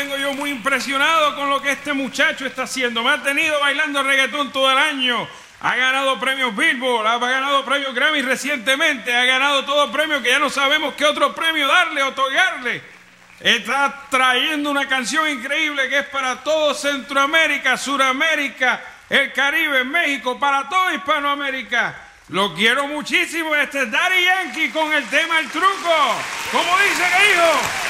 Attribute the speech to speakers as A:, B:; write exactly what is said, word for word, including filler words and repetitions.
A: tengo yo muy impresionado con lo que este muchacho está haciendo. Me ha tenido bailando reggaetón todo el año. Ha ganado premios Billboard, ha ganado premios Grammy recientemente, ha ganado todos premios que ya no sabemos qué otro premio darle, otorgarle. Está trayendo una canción increíble que es para todo Centroamérica, Suramérica, el Caribe, México, para toda Hispanoamérica. Lo quiero muchísimo. Este es Daddy Yankee con el tema El Truco. ¿Cómo dice que hijo?